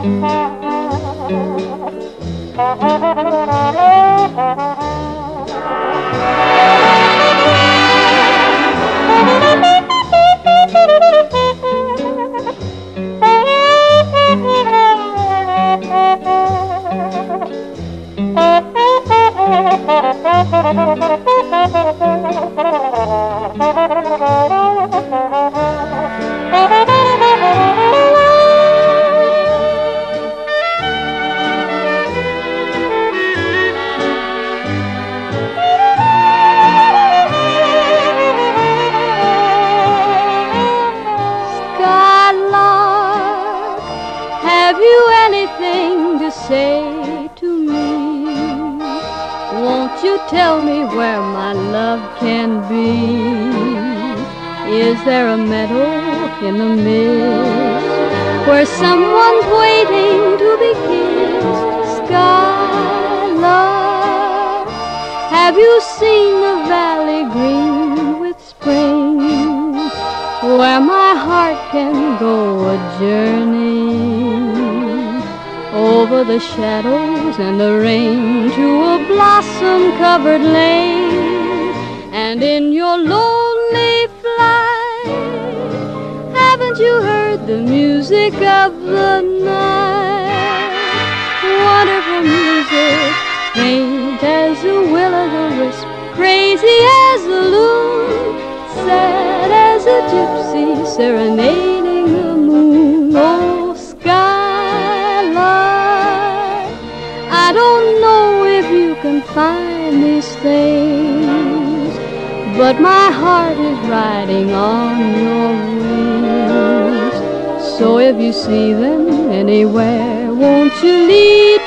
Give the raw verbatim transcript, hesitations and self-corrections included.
Have you anything to say to me? Won't you tell me where my love can be? Is there a meadow in the mist where someone's waiting to be kissed? Skylark, have you seen the valley green with spring, where my heart can go a journey over the shadows and the rain to a blossom-covered lane? And in your lonely flight, haven't you heard the music of the night? Wonderful music, faint as a will-o'-the-wisp, crazy as a loon, sad as a gypsy serenading the moon. Oh, skylark, I don't know if you can find these things, but my heart is riding on your wings. So if you see them anywhere, won't you lead